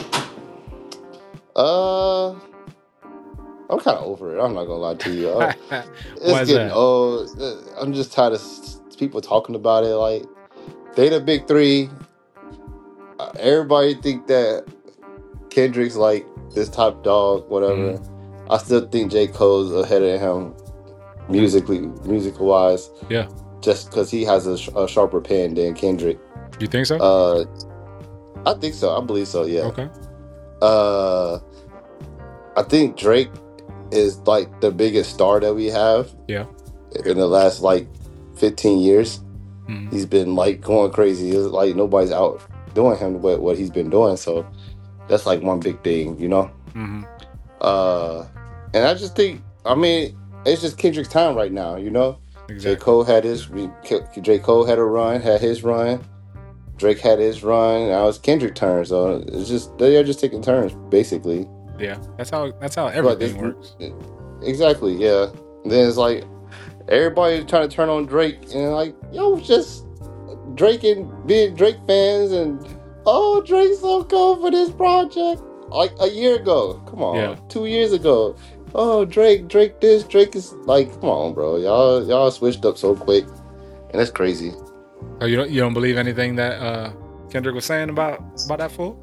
Uh, I'm kind of over it. I'm not gonna lie to you. Uh, Why it's is getting that? old. Uh, I'm just tired of s- people talking about it. Like they the big three. Uh, everybody think that Kendrick's like this top dog, whatever. Mhm. I still think J. Cole's ahead of him musically, musical wise, Yeah. just because he has a, sh- a sharper pen than Kendrick. You think so? Uh, I think so. I believe so. Yeah. Okay. Uh, I think Drake is like the biggest star that we have Yeah. in the last like fifteen years. Mhm. He's been like going crazy. It's like nobody's out doing him what what he's been doing. So that's like one big thing, you know. Mhm. Uh, and I just think, I mean, it's just Kendrick's time right now, you know. J. Exactly. Cole had his, J. Cole had a run, had his run. Drake had his run. Now it's Kendrick's turn. So it's just they're just taking turns, basically. Yeah. That's how that's how But everything this, works. exactly, yeah. And then it's like everybody trying to turn on Drake, and like, yo, just Drake and being Drake fans, and oh, Drake's so cool for this project. Like a year ago, come on, Yeah. two years ago. Oh, Drake, Drake, this Drake is like, come on, bro, y'all, y'all switched up so quick, and that's crazy. Oh, you don't you don't believe anything that uh, Kendrick was saying about about that fool?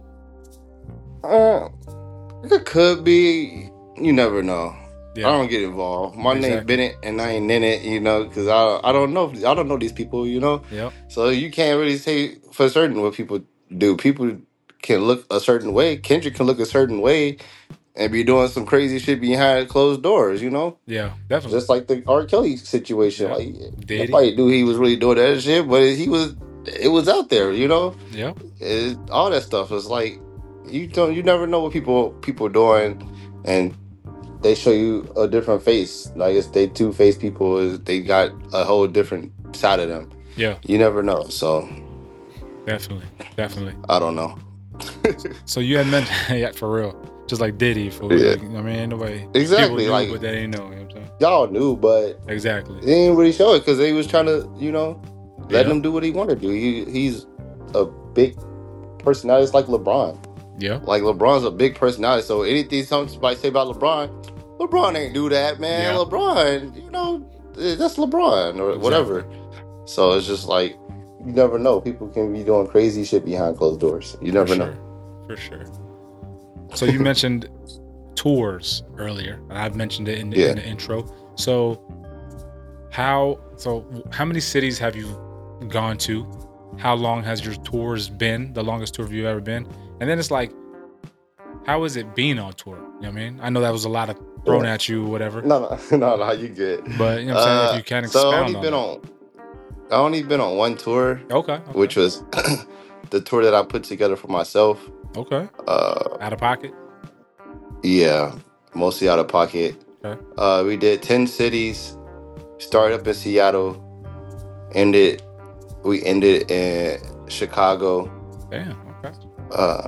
Uh, it could be. You never know. Yeah. I don't get involved. My name Exactly. Bennett, and I ain't in it, you know, because I I don't know I don't know these people, you know. Yep. So you can't really say for certain what people do. People can look a certain way. Kendrick can look a certain way and be doing some crazy shit behind closed doors, you know. Yeah. Definitely. Just like the R. Kelly situation. Yeah. Like Did he? nobody knew he was really doing that shit, but he was. It was out there, you know. Yeah. It, all that stuff is like you don't. You never know what people people doing, and they show you a different face. Like it's they two faced people. Is they got a whole different side of them. Yeah. You never know. So Definitely. Definitely. I don't know. So you had mentioned yeah, for real. Just like Diddy, fool. Yeah. Like, I mean, ain't nobody. Exactly, People knew, like- but they didn't know. You know what I'm saying? Y'all knew, but Exactly. they didn't really show it because they was trying to, you know, let Yeah. him do what he wanted to do. He he's a big personality. It's like LeBron. Yeah. Like LeBron's a big personality. So anything somebody say about LeBron, LeBron ain't do that, man. Yeah. LeBron, you know, that's LeBron or whatever. So it's just like you never know. People can be doing crazy shit behind closed doors. You never For know. sure. For sure. So you mentioned tours earlier, and I've mentioned it in the, Yeah. in the intro. So how so how many cities have you gone to? How long has your tours been? The longest tour you've ever been? And then it's like, how is it being on tour? You know what I mean? I know that was a lot of thrown Yeah. at you, whatever. No, no, no, no. You good? But you know what I'm saying? Uh, If you can so I expound only on been that. on. I only been on one tour, Okay, okay. which was the tour that I put together for myself. Okay. Uh, Out of pocket? yeah, mostly out of pocket. Okay. Uh, we did ten cities. Started up in Seattle. Ended. We ended in Chicago. Damn, okay. Uh,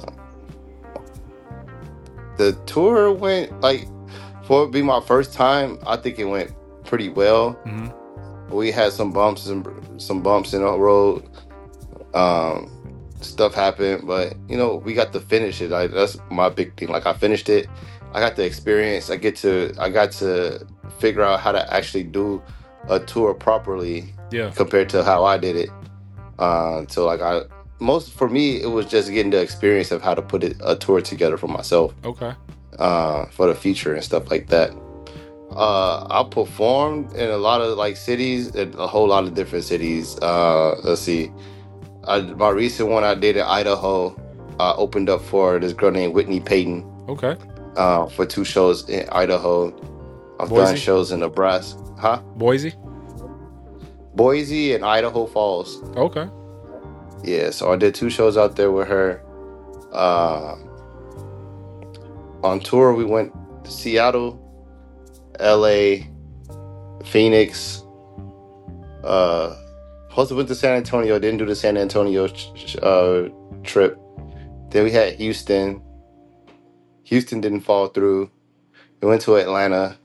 the tour went like for it being my first time. I think it went pretty well. hmm We had some bumps and some bumps in the road. Um, stuff happened, but you know we got to finish it. Like that's my big thing. Like I finished it. I got the experience. I get to. I got to figure out how to actually do a tour properly Yeah. compared to how I did it. Uh, so like I most for me it was just getting the experience of how to put it, a tour together for myself. Okay. Uh, for the future and stuff like that. Uh, I performed in a lot of like cities, in a whole lot of different cities. Uh, let's see, I, my recent one I did in Idaho. I opened up for this girl named Whitney Payton Okay. uh, for two shows in Idaho. I've Boise? done shows in Nebraska, huh? Boise? Boise and Idaho Falls. Okay. Yeah, so I did two shows out there with her. Uh, on tour, we went to Seattle, L A, Phoenix. Uh, also went to San Antonio. Didn't do the San Antonio sh- uh, trip. Then we had Houston. Houston didn't fall through. we went to Atlanta.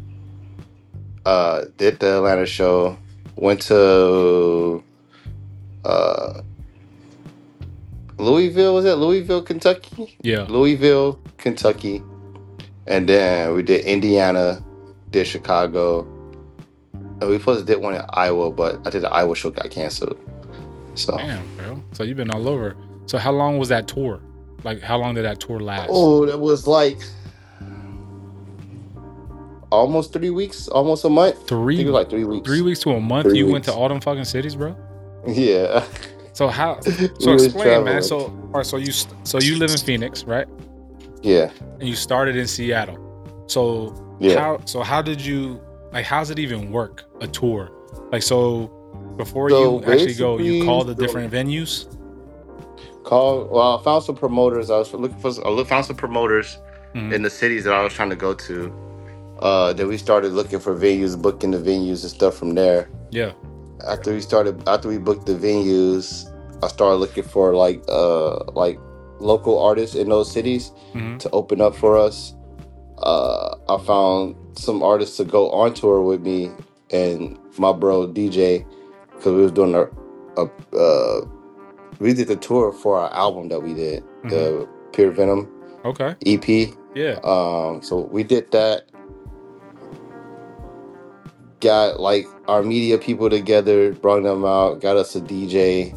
Uh, did the Atlanta show. Went to uh, Louisville. Was it Louisville, Kentucky? Yeah. Louisville, Kentucky, and then we did Indiana, did Chicago. And we supposed to did one in Iowa, but I think the Iowa show got canceled. So Damn, bro. So you've been all over. So how long was that tour? Like, how long did that tour last? oh, that was like almost three weeks, almost a month. Three. I think it was like three weeks. Three weeks to a month. Three you went weeks. to all them fucking cities, bro. Yeah. So how? We So was explain, man. traveling. So, all right. So you, so you live in Phoenix, right? Yeah. And you started in Seattle. So Yeah. how? So how did you? Like, how's it even work? A tour? Like, so before So you actually go, you basically- call the different venues. Call. Well, I found some promoters. I was looking for. I look- found some promoters Mhm. in the cities that I was trying to go to. Uh, then we started looking for venues, booking the venues and stuff from there. Yeah. After we started, after we booked the venues, I started looking for like uh like local artists in those cities Mhm. to open up for us. Uh, I found some artists to go on tour with me and my bro D J, because we was doing a, a uh, we did the tour for our album that we did, the Pure Venom Okay. E P. Yeah. Um, so we did that. Got like our media people together, brought them out, got us a D J.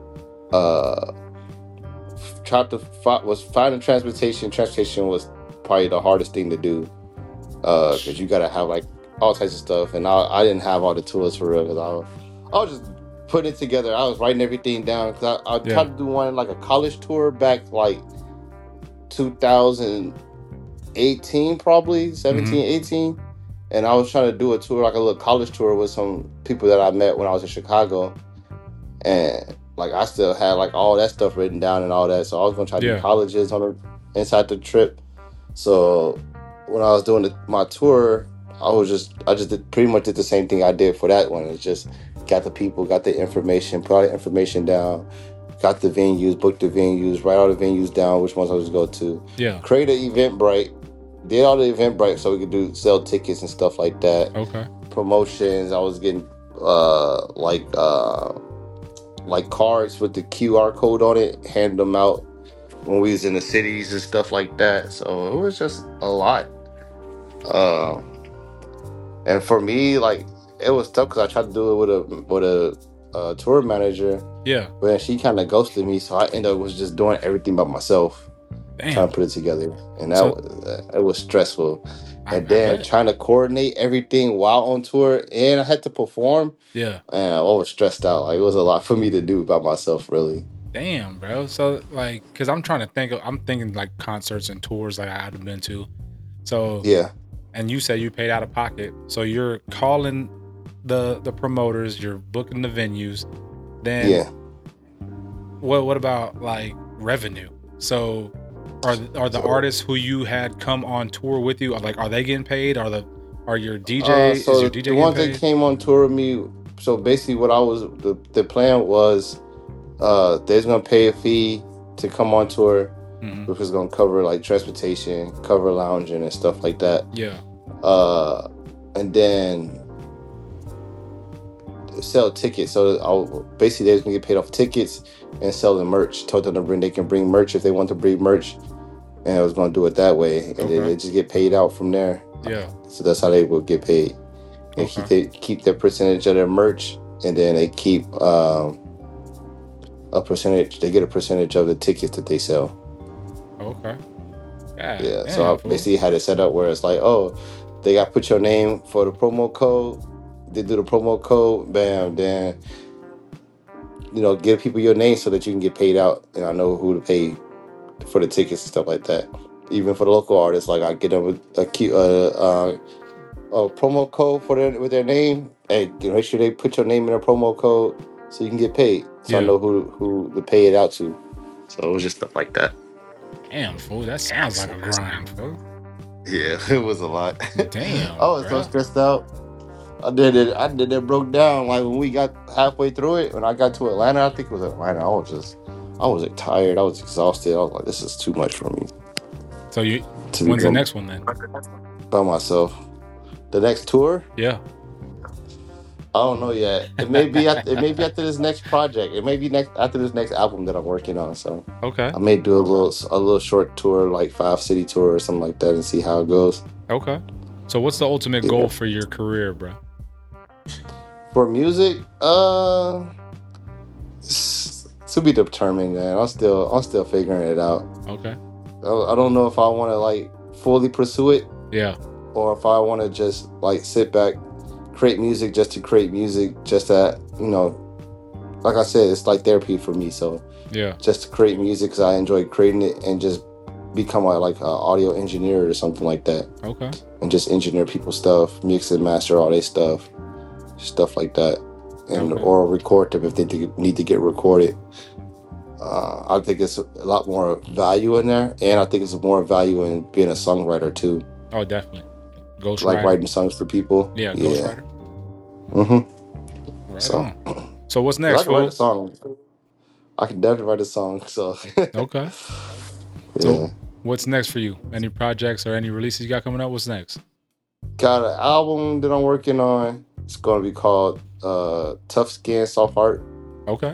Uh, tried to find, was finding transportation. Transportation was probably the hardest thing to do, uh, because you gotta have like all types of stuff, and I, I didn't have all the tools for real. Cause I, was, I was just putting it together. I was writing everything down. Cause I, I Yeah. tried to do one like a college tour back like two thousand eighteen, probably seventeen, eighteen. And I was trying to do a tour, like a little college tour with some people that I met when I was in Chicago. And like I still had like all that stuff written down and all that. So I was gonna try to Yeah. do colleges on the inside the trip. So when I was doing the, my tour, I was just I just did, pretty much did the same thing I did for that one. It's just got the people, got the information, put all the information down, got the venues, booked the venues, write all the venues down, which ones I was go to. Yeah. Create an Eventbrite. Did all the Eventbrite so we could do sell tickets and stuff like that. Okay. Promotions. I was getting uh like uh like cards with the Q R code on it, hand them out when we was in the cities and stuff like that. So it was just a lot. Uh, and for me, like it was tough because I tried to do it with a with a uh, tour manager, Yeah. but she kind of ghosted me, so I ended up was just doing everything by myself. Damn. Trying to put it together, and that So- was, uh, it was stressful. I- And I then bet. trying to coordinate everything while on tour, and I had to perform, Yeah. and I was stressed out. Like it was a lot for me to do by myself, really. Damn, bro. So like, cause I'm trying to think of, I'm thinking like concerts and tours like I had been to. So Yeah, and you said you paid out of pocket. So you're calling the the promoters, you're booking the venues. Then yeah. what what about like revenue? So are are the So- artists who you had come on tour with you, are like are they getting paid? Are the are your D J Uh, is so your D J the getting ones paid? that came on tour with me. So basically, what I was the, the plan was, uh, they was gonna pay a fee to come on tour, Mhm. which was gonna cover like transportation, cover lounging and stuff like that. Yeah. Uh, and then sell tickets. So I'll, basically, they was gonna get paid off tickets and sell the merch. Told them to bring, they can bring merch if they want to bring merch, and I was gonna do it that way, and Okay. then they just get paid out from there. Yeah. So that's how they would get paid. And keep Okay. they keep their percentage of their merch, and then they keep um, a percentage. They get a percentage of the tickets that they sell. Okay. God Yeah. damn, so I fool. basically had it set up where it's like, oh, they got to put your name for the promo code. They do the promo code, bam, then you know, give people your name so that you can get paid out, and I know who to pay for the tickets and stuff like that. Even for the local artists, like I get them a, a cute uh, uh, a promo code for their with their name, and you know, make sure they put your name in their promo code so you can get paid. So I Yeah. know who who to pay it out to. So it was just stuff like that. Damn, fool. That sounds like a grind, fool. Yeah, it was a lot. Damn, I was bro. so stressed out. I did it. I did it. Broke down. Like when we got halfway through it, when I got to Atlanta, I think it was Atlanta. I was just, I was tired. I was exhausted. I was like, this is too much for me. So you To be when's the going- next one then? by myself. The next tour? Yeah. I don't know yet. It may be at, it may be after this next project. It may be next after this next album that I'm working on. So Okay. I may do a little a little short tour, like five city tour or something like that, and see how it goes. Okay. So what's the ultimate Yeah. goal for your career, bro? For music, uh, it's to be determined, man. I'm still I'm still figuring it out. Okay. I, I don't know if I want to like fully pursue it, Yeah. or if I want to just like sit back, create music just to create music, just that, you know, like I said, it's like therapy for me. So Yeah. just to create music because I enjoy creating it, and just become a, like an audio engineer or something like that, Okay. and just engineer people's stuff, mix and master all their stuff, stuff like that, and Okay. or record them if they do- need to get recorded. Uh, I think it's a lot more value in there, and I think it's more value in being a songwriter too, Oh, definitely. Ghost like writer. writing songs for people. Yeah, yeah. ghostwriter. Mm-hmm. Right So, on. So what's I next, can write a fool? song. I can definitely write a song. So, Okay. yeah. So what's next for you? Any projects or any releases you got coming up? What's next? Got an album that I'm working on. It's going to be called uh, Tough Skin, Soft Heart. Okay.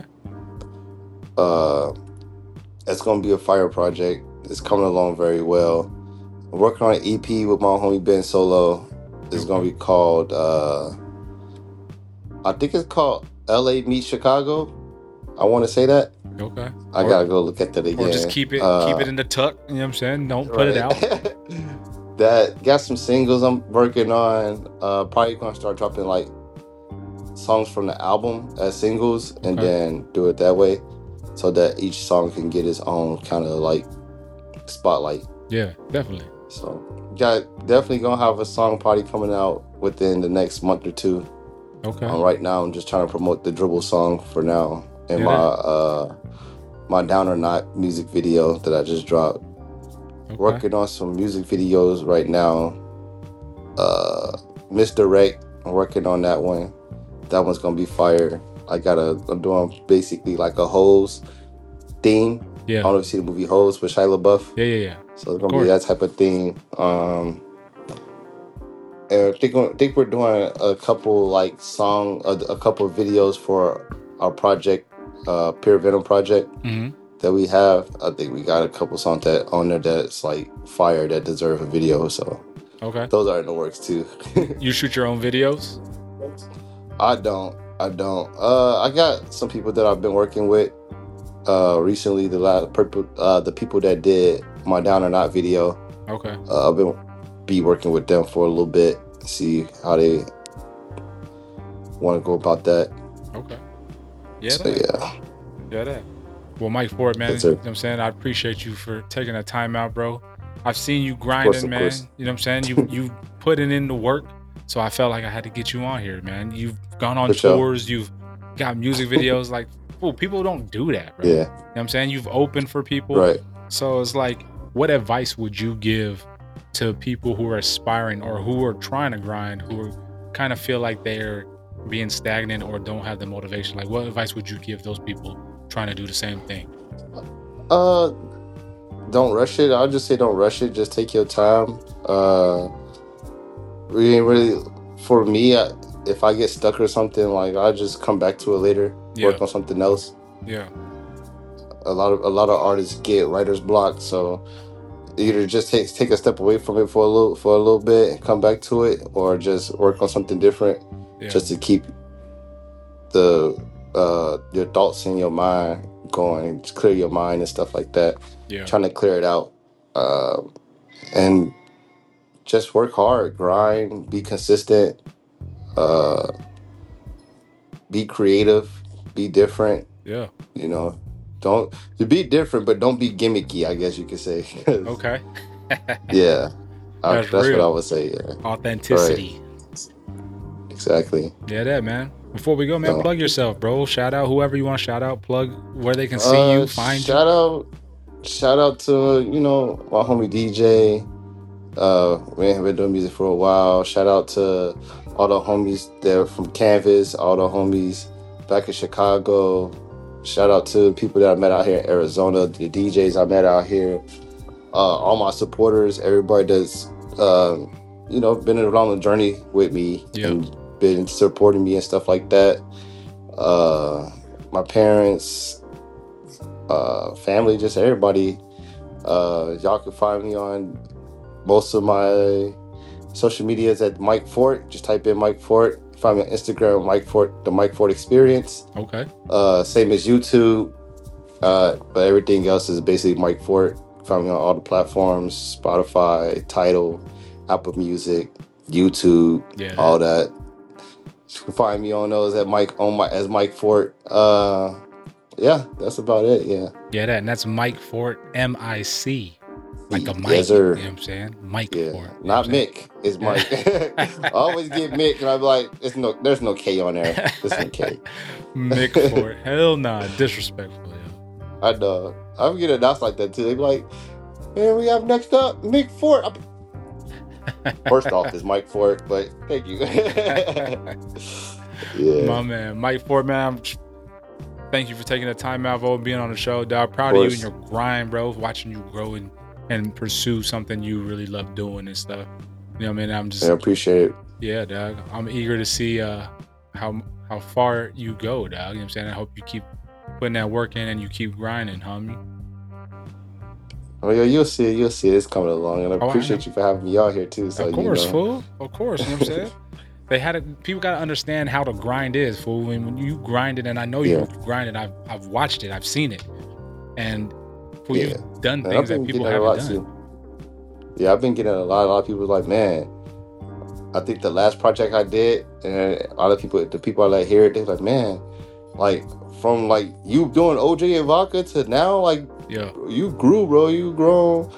Uh, it's going to be a fire project. It's coming along very well. I'm working on an E P with my homie Ben Solo. It's going to be called, uh, I think it's called L A Meets Chicago. I want to say that. Okay. I Or- got to go look at that again. Or just keep it Uh, keep it in the tuck. You know what I'm saying? Don't put it out. That got some singles I'm working on. Uh, probably gonna start dropping like songs from the album as singles, and Okay. then do it that way, so that each song can get its own kind of like spotlight. Yeah, definitely. So, got definitely gonna have a song party coming out within the next month or two. Okay. Um, right now, I'm just trying to promote the Dribble song for now, and Yeah, my that- uh my Down or Not music video that I just dropped. Okay. Working on some music videos right now. Uh, Misdirect, I'm working on that one. That one's gonna be fire. I got a, I'm doing basically like a Hose theme. I Yeah. don't know if you see the movie Hose with Shia LaBeouf. Yeah, yeah, yeah. So it's Of gonna be that type of theme. Um, and I think, I think we're doing a couple like song, a, a couple of videos for our project, uh, Pure Venom project. Mm-hmm. That we have. I think we got a couple songs that on there that's like fire that deserve a video. So Okay. those are in the works too. You shoot your own videos? I don't. I don't. Uh, I got some people that I've been working with uh, recently. The last purple, uh, the people that did my Down or Not video. Okay. Uh, I've been be working with them for a little bit. See how they want to go about that. Okay. Yeah. So that. yeah. Yeah, that. Well, Mike Ford, man, Yes, you sir. know what I'm saying? I appreciate you for taking the time out, bro. I've seen you course, grinding, of man. course. You know what I'm saying? You you putting in the work. So I felt like I had to get you on here, man. You've gone on For sure. tours, you've got music videos. Like, fool, people don't do that, bro. Yeah. You know what I'm saying? You've opened for people. Right. So it's like, what advice would you give to people who are aspiring or who are trying to grind, who kind of feel like they're being stagnant or don't have the motivation? Like, what advice would you give those people trying to do the same thing? Uh, don't rush it. I'll just say don't rush it. Just take your time. Uh, we ain't really, for me, I, if I get stuck or something, like I just come back to it later, Yeah. work on something else. Yeah. A lot of a lot of artists get writer's block, so either just take take a step away from it for a little for a little bit and come back to it, or just work on something different, Yeah. just to keep the uh your thoughts in your mind going, just clear your mind and stuff like that. Yeah. Trying to clear it out, um, and just work hard, grind, be consistent, uh, be creative, be different. Yeah. You know, don't you be different, but don't be gimmicky. I guess you could say. Okay. Yeah, I, That's that's real. what I would say. Yeah, Authenticity. exactly. Yeah, that, man. Before we go, man, So- plug yourself, bro. Shout out whoever you want to shout out. Plug where they can see Uh, you, find you. shout out, shout out to you know my homie D J. Uh, we have been doing music for a while. Shout out to all the homies there from Canvas, all the homies back in Chicago. Shout out to people that I met out here in Arizona, the D Js I met out here, uh, all my supporters, everybody that's uh, you know, been along the journey with me Yeah. and been supporting me and stuff like that. Uh, my parents, uh, family, just everybody. Uh, y'all can find me on most of my social medias at Mike Fort. Just type in Mike Fort. Find me on Instagram, Mike Fort, the Mike Fort Experience. Okay. Uh, same as YouTube. Uh, but everything else is basically Mike Fort. Find me on all the platforms: Spotify, Tidal, Apple Music, YouTube, Yeah. all that. You can find me on those at Mike on my as Mike Fort. Uh, yeah, that's about it. Yeah. Yeah, that and that's Mike Fort, M I C, like a Mike. Yes, sir. You know what I'm saying? Mike Yeah, Fort. You know what not I'm saying? Mick. It's Mike. I always get Mick, and I'm like, "It's no, there's no K on there. There's no K." Mick Fort. Hell nah, disrespectful. Yeah. I know. I get announced like that too. They be like, "Man, we have next up Mick Fort." I'm- First off, it's Mike Fort, but thank you. Yeah, My man, Mike Fort, man. I'm, thank you for taking the time out for being on the show, dog. Proud Of of you and course. your grind, bro. Watching you grow and, and pursue something you really love doing and stuff. You know what I mean? I'm just, I appreciate it. yeah, dog. I'm eager to see uh how how far you go, dog. You know what I'm saying? I hope you keep putting that work in and you keep grinding, homie. Oh yeah, you'll see it. You'll see it. It's coming along, and I Oh, I appreciate you for having me out here too. So Of course, you know, fool. Of course. You know what I'm saying? They had to, people got to understand how the grind is, fool. And when you grind it, and I know Yeah. you grind it, I've, I've watched it, I've seen it. And fool, Yeah. you've done And I've things been that people getting a lot haven't done. too. Yeah, I've been getting a lot. A lot of people like, man. I think the last project I did, and a lot of people, the people I let hear it, they're like, man, like from like you doing O J and vodka to now, like Yeah. you grew, bro. You grown.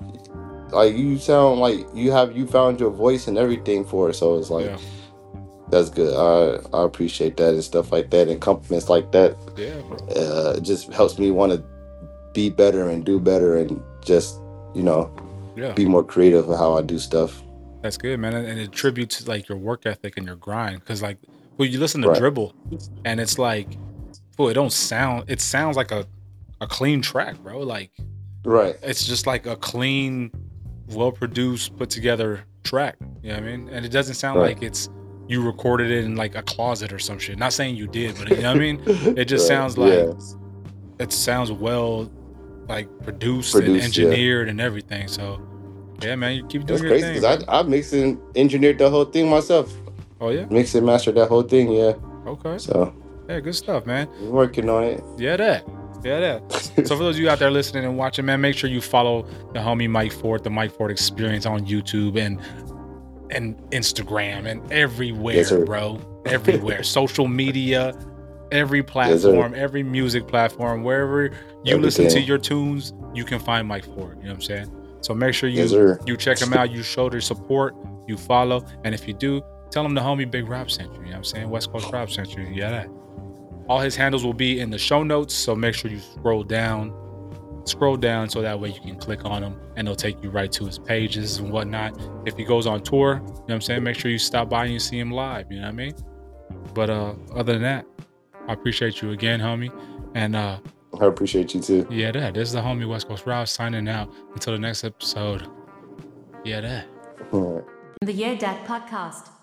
Like you sound like you have you found your voice and everything for it. So it's like Yeah. that's good. I I appreciate that and stuff like that and compliments like that. Yeah, bro. Uh, it just helps me want to be better and do better and just you know Yeah. be more creative with how I do stuff. That's good, man. And it tributes like your work ethic and your grind. Cause like, well, you listen to Right. Dribble and it's like, well, it don't sound, it sounds like a, a clean track, bro. Like, Right. it's just like a clean, well produced, put together track. You know what I mean? And it doesn't sound Right. like it's you recorded it in like a closet or some shit. Not saying you did, but you know what I mean? It just Right. sounds like Yeah. it sounds well like produced, Produced, and yeah. engineered and everything. So yeah, man, you keep doing That's your crazy thing. because I I mixed and engineered the whole thing myself. Oh yeah? Mixed and mastered that whole thing. Yeah. Okay. So Yeah, good stuff, man. we're working on it. Yeah, that. Yeah, that. So for those of you out there listening and watching, man, make sure you follow the homie Mike Fort, the Mike Fort Experience on YouTube and and Instagram and everywhere, Yes, sir. bro. Everywhere. Social media, every Yes, sir. platform, every music platform, wherever you listen to Everything. your tunes, you can find Mike Fort. You know what I'm saying? So make sure you Yes, sir. you check him out, you show their support, you follow, and if you do, tell him the homie Big Rob sent you. You know what I'm saying? West Coast Rob sent you. Yeah, that. All his handles will be in the show notes, so make sure you scroll down, scroll down, so that way you can click on him, and it'll take you right to his pages and whatnot. If he goes on tour, you know what I'm saying, make sure you stop by and you see him live. You know what I mean? But uh, other than that, I appreciate you again, homie. And uh, I appreciate you too. yeah, that. This is the homie West Coast Rob signing out. Until the next episode. Yeah, that. All right. The Yeah Dad Podcast.